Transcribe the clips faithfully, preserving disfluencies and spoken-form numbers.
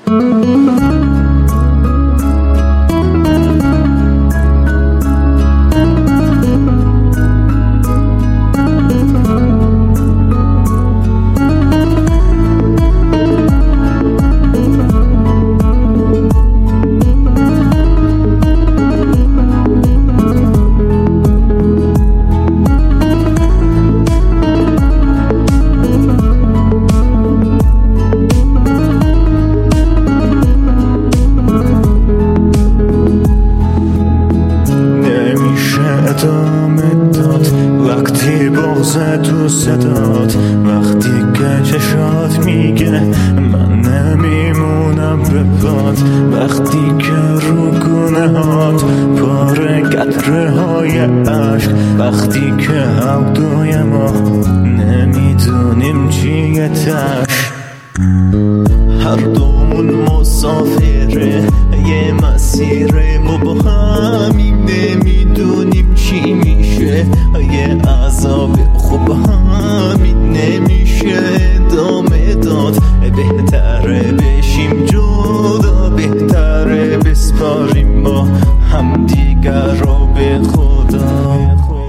ادامه داد وقتی بغض تو صدات، وقتی که چشات میگه من نمیمونم به پات، وقتی که رو گونه هات پاره قطره های عشق، وقتی که هودای ما نمیدونیم چیه تش. هر دومون مسافره یه مسیره، ما با همین نمیدونیم چی میشه، یه عذاب خوب همین نمیشه ادامه داد. بهتره بشیم جدا، بهتره بسپاریم ما هم دیگر رو به خدا.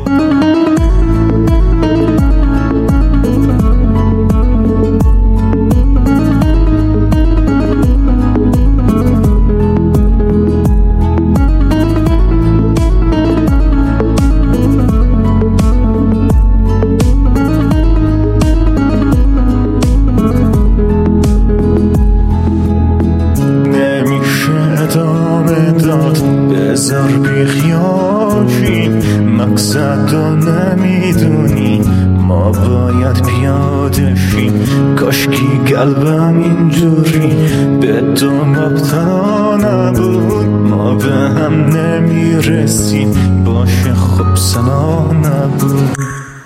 بذار بی خیال شیم، مقصد رو نمیدونی ما باید پیاده شیم. کاشکی قلبم اینجوری به تو مبتلا نبود، ما به هم نمیرسیم باشه خب صلاح نبود.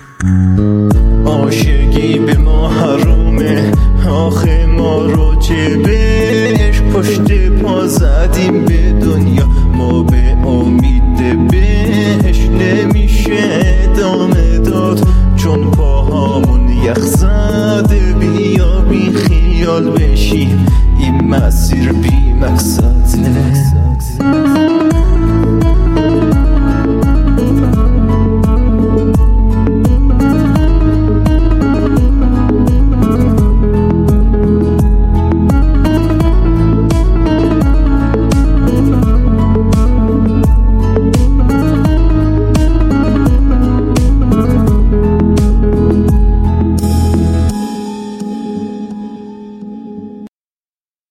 عاشقی به ما حرومه، آخه ما رو چه بهش پشت پا زدیم به دنیا، ما به امید بهش نمیشه ادامه داد، چون پاهامون یخ زده. بیا بی خیال بشیم این مسیر بی مقصده.